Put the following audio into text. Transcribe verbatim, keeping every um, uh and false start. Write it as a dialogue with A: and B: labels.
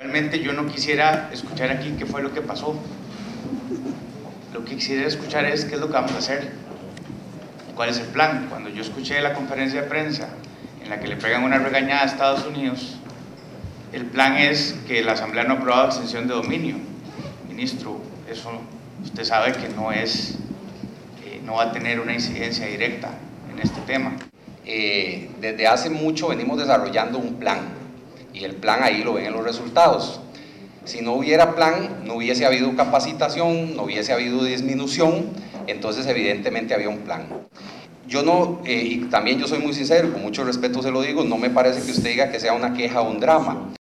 A: Realmente yo no quisiera escuchar aquí qué fue lo que pasó. Lo que quisiera escuchar es qué es lo que vamos a hacer, cuál es el plan. Cuando yo escuché la conferencia de prensa en la que le pegan una regañada a Estados Unidos, el plan es que la Asamblea no ha aprobado extensión de dominio. Ministro, eso usted sabe que no es, eh, no va a tener una incidencia directa en este tema.
B: Eh, desde hace mucho venimos desarrollando un plan y el plan ahí lo ven en los resultados. Si no hubiera plan, no hubiese habido capacitación, no hubiese habido disminución, entonces evidentemente había un plan. Yo no, eh, y también yo soy muy sincero, con mucho respeto se lo digo, no me parece que usted diga que sea una queja o un drama.